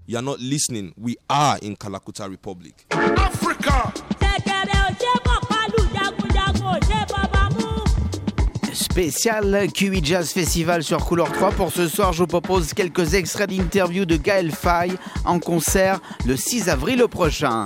you are not listening. We are in Kalakuta Republic. Africa! Spécial QI Jazz Festival sur Couleur 3. Pour ce soir, je vous propose quelques extraits d'interviews de Gaël Faye en concert le 6 avril prochain.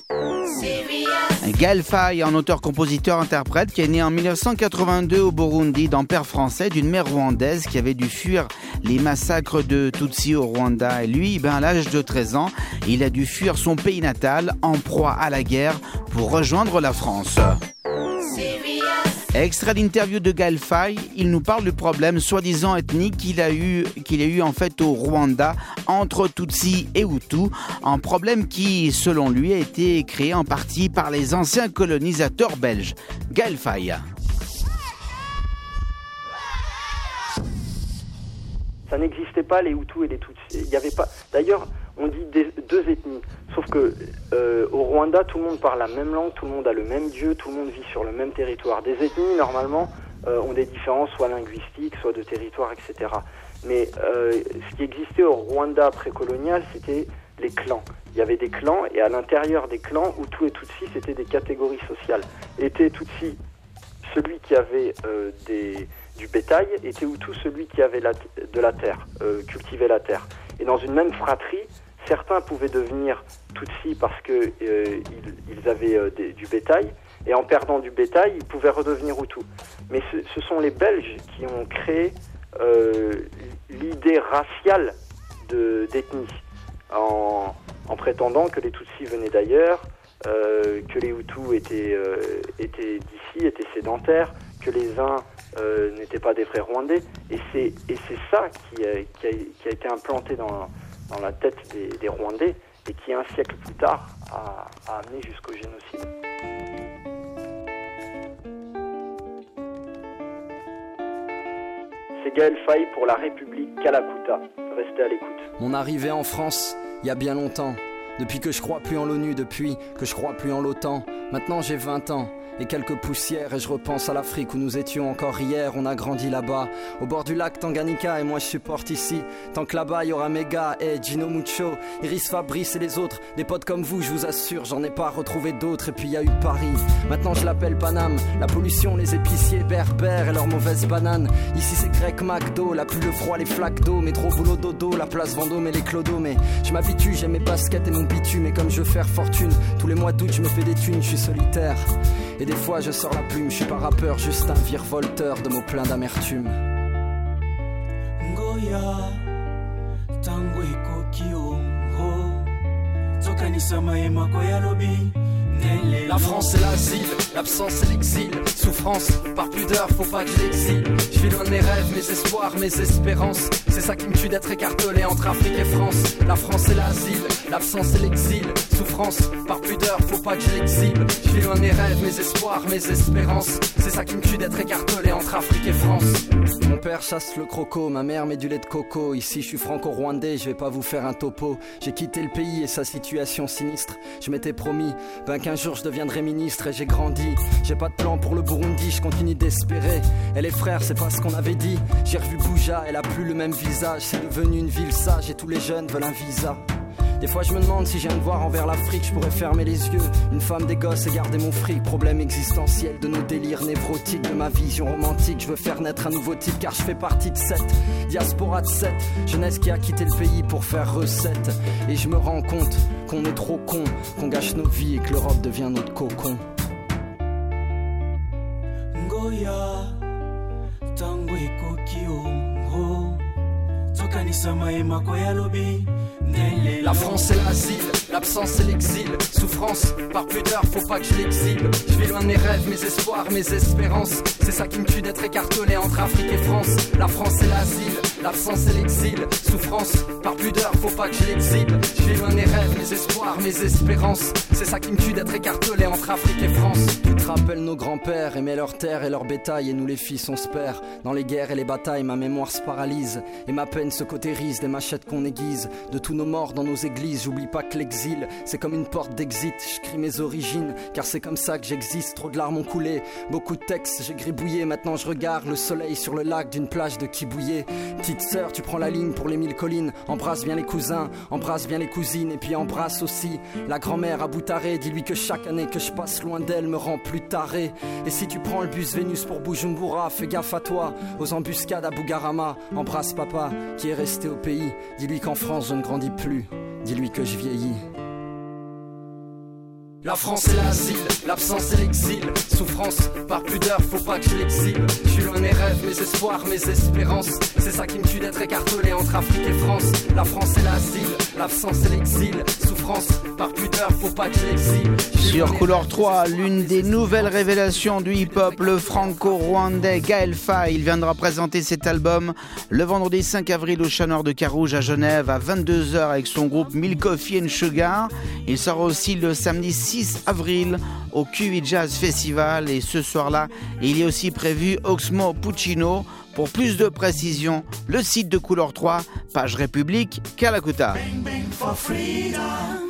Gaël Faye, un auteur-compositeur-interprète qui est né en 1982 au Burundi d'un père français d'une mère rwandaise qui avait dû fuir les massacres de Tutsi au Rwanda. Et lui, à l'âge de 13 ans, il a dû fuir son pays natal en proie à la guerre pour rejoindre la France. Extrait d'interview de Gaël Faye, il nous parle du problème soi-disant ethnique qu'il a eu en fait au Rwanda entre Tutsi et Hutu, un problème qui, selon lui, a été créé en partie par les anciens colonisateurs belges. Gaël Faye. Ça n'existait pas les Hutus et les Tutsis. Il y avait pas. D'ailleurs, on dit deux ethnies. Sauf que au Rwanda, tout le monde parle la même langue, tout le monde a le même dieu, tout le monde vit sur le même territoire. Des ethnies, normalement, ont des différences, soit linguistiques, soit de territoire, etc. Mais ce qui existait au Rwanda précolonial, c'était les clans. Il y avait des clans, et à l'intérieur des clans, Hutu et Tutsi, c'était des catégories sociales. Était Tutsi celui qui avait du bétail, était Hutu celui qui avait de la terre, cultivait la terre. Et dans une même fratrie, certains pouvaient devenir Tutsi parce que ils avaient du bétail, et en perdant du bétail, ils pouvaient redevenir Hutu. Mais ce sont les Belges qui ont créé l'idée raciale d'ethnie, en prétendant que les Tutsis venaient d'ailleurs, que les Hutus étaient d'ici, étaient sédentaires, que les uns n'étaient pas des vrais Rwandais. Et c'est ça qui a été implanté dans la tête des Rwandais, et qui, un siècle plus tard, a amené jusqu'au génocide. C'est Gaël Faye pour la République Kalakuta. Restez à l'écoute. Mon arrivée en France, il y a bien longtemps. Depuis que je crois plus en l'ONU, depuis que je crois plus en l'OTAN. Maintenant j'ai 20 ans et quelques poussières, et je repense à l'Afrique où nous étions encore hier. On a grandi là-bas, au bord du lac Tanganyika, et moi je supporte ici. Tant que là-bas il y aura Mega, Gino Mucho, Iris Fabrice et les autres. Des potes comme vous, je vous assure, j'en ai pas retrouvé d'autres. Et puis il y a eu Paris, maintenant je l'appelle Paname. La pollution, les épiciers berbères et leurs mauvaises bananes. Ici c'est grec McDo, la pluie, le froid, les flaques d'eau. Métro, boulot, dodo, la place Vendôme et les clodos. Mais je m'habitue, j'aime mes baskets et mon bitume. Et comme je veux faire fortune, tous les mois d'août je me fais des thunes, je suis solitaire. Et des fois je sors la plume, je suis pas rappeur, juste un virevolteur de mots pleins d'amertume. Ngoya, tangwe kokio, ho, tokanisa maema koya lobi. La France c'est l'asile, l'absence c'est l'exil. Souffrance, par pudeur, faut pas que je l'exile. Je vis loin de mes rêves, mes espoirs, mes espérances. C'est ça qui me tue d'être écartelé entre Afrique et France. La France c'est l'asile, l'absence c'est l'exil. Souffrance, par pudeur, faut pas que je l'exile. Je vis loin de mes rêves, mes espoirs, mes espérances. C'est ça qui me tue d'être écartelé entre Afrique et France. Mon père chasse le croco, ma mère met du lait de coco. Ici je suis franco-rwandais, je vais pas vous faire un topo. J'ai quitté le pays et sa situation sinistre. Je m'étais promis, qu'un jour je deviendrai ministre, et j'ai grandi. J'ai pas de plan pour le Burundi, je continue d'espérer. Et les frères, c'est pas ce qu'on avait dit. J'ai revu Bouja, elle a plus le même visage. C'est devenu une ville sage et tous les jeunes veulent un visa. Des fois je me demande si j'ai un devoir envers l'Afrique. Je pourrais fermer les yeux, une femme, des gosses et garder mon fric. Problème existentiel de nos délires névrotiques, de ma vision romantique. Je veux faire naître un nouveau type car je fais partie de cette diaspora de 7 jeunesse qui a quitté le pays pour faire recette. Et je me rends compte qu'on est trop con, qu'on gâche nos vies et que l'Europe devient notre cocon. Ngoya, tangwe kokio, ho, tokanisa maema koya lobi. La France c'est l'asile, l'absence c'est l'exil. Souffrance, par pudeur, faut pas que je l'exile. Je vis loin de mes rêves, mes espoirs, mes espérances. C'est ça qui me tue d'être écartelé entre Afrique et France. La France c'est l'asile, l'absence c'est l'exil. Souffrance, par pudeur, faut pas que je l'exile. Je vis loin de mes rêves, mes espoirs, mes espérances. C'est ça qui me tue d'être écartelé entre Afrique et France. Tu te rappelles nos grands-pères aimaient leur terre et leur bétail, et nous les fils on se perd. Dans les guerres et les batailles, ma mémoire se paralyse et ma peine se cautérise des machettes qu'on aiguise. De tous nos morts dans nos églises, j'oublie pas que l'exil c'est comme une porte d'exit. Je crie mes origines car c'est comme ça que j'existe. Trop de larmes ont coulé, beaucoup de textes j'ai gribouillé. Maintenant je regarde le soleil sur le lac d'une plage de Kibouillé. Petit petite sœur, tu prends la ligne pour les 1000 collines. Embrasse bien les cousins, embrasse bien les cousines. Et puis embrasse aussi la grand-mère à Boutaré. Dis-lui que chaque année que je passe loin d'elle me rend plus taré. Et si tu prends le bus Vénus pour Bujumbura, fais gaffe à toi, aux embuscades à Bugarama. Embrasse papa qui est resté au pays. Dis-lui qu'en France je ne grandis plus. Dis-lui que je vieillis. La France est l'asile, l'absence et l'exil. Souffrance, par pudeur, faut pas que je l'exhibe. Je suis loin de mes rêves, mes espoirs, mes espérances. C'est ça qui me tue d'être écartelé entre Afrique et France. La France est l'asile, l'absence et l'exil. Souffrance, par pudeur, faut pas que je l'exhibe. Sur Couleur 3, l'une des nouvelles révélations du hip-hop, le franco-rwandais Gaël Faye. Il viendra présenter cet album le vendredi 5 avril au Chat Noir de Carouge à Genève à 22h avec son groupe Milk Coffee and Sugar. Il sort aussi le samedi 6 avril au QI Jazz Festival et ce soir-là, il est aussi prévu Oxmo Puccino. Pour plus de précisions, le site de Couleur 3, page République, Kalakuta. Bang, bang for freedom.